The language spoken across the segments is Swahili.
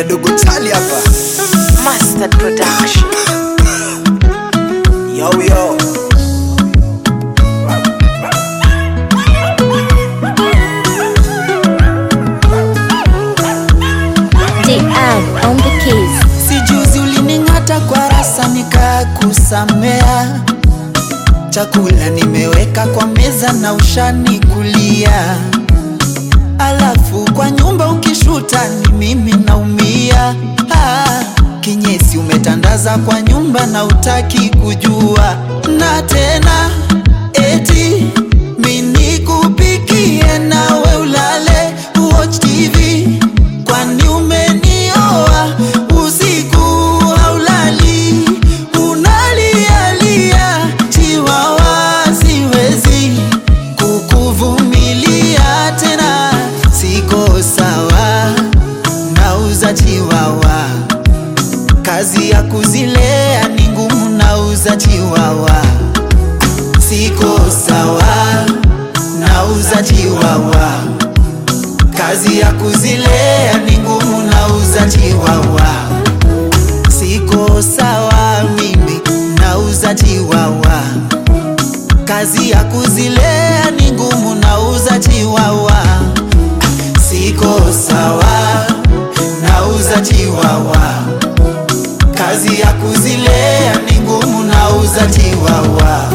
Dogo Tali hapa Master Production. Yo yo on the keys. Sijuzi ulining'ata kwa rasa nikakusamea. Chakula nimeweka kwa meza na ushanikulia. Alafu kwa nyumba ukishuta ni mimi naumia. Kinyesi umetandaza kwa nyumba na utaki kujua. Na tena eti mimi kupikie nawe ulale watch TV. Kwani umenioa usiku haulali, unalialia chiwawa, siwezi kukuvumilia tena, siko sawa, nauza chiwawa, kazi ya kuzilea ni ngumu, nauza chiwawa, siko sawa, nauza chiwawa, kazi ya kuzilea ni ngumu, nauza chiwawa, siko sawa, mimi nauza chiwawa, kazi ya kuzilea ni ngumu, nauza chiwawa, siko sawa, nauza chiwawa, kazi ya kuzilea ni ngumu, nauza chiwawa.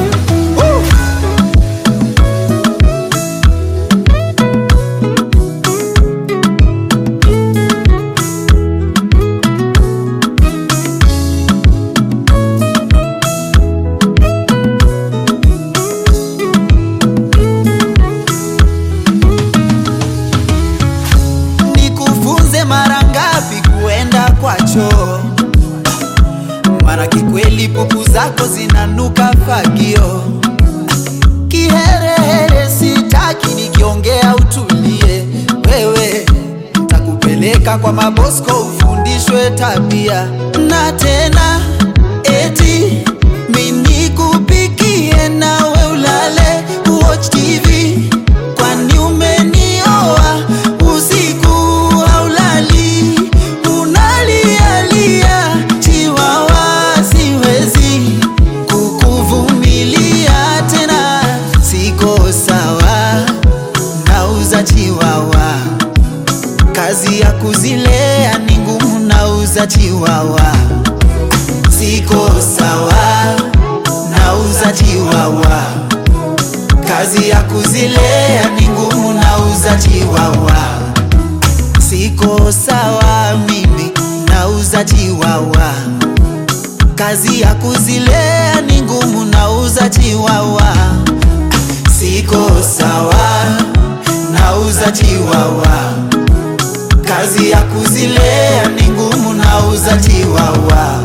Mara ngapi kuenda kwa choo? Mara kikweli pupu zako zinanuka fagio. Kiherehere sitaki nikiongea utulie. Wewe takupeleka kwa mabosko ufundishwe tabia. Na tena eti mimi kupikie nawe ulale watch TV. Kwani umenioa usiku haulali, unalialia chiwawa, siwezi kukuvumilia tena, siko sawa, nauza chiwawa, kazi ya kuzilea ni ngumu, nauza chiwawa, siko sawa, nauza chiwawa, kazi ya kuzilea ni ngumu, nauza chiwawa, siko sawa, mimi nauza chiwawa, kazi ya kuzilea ni ngumu, nauza chiwawa, siko sawa, nauza chiwawa, kazi ya kuzilea ni ngumu, nauza chiwawa.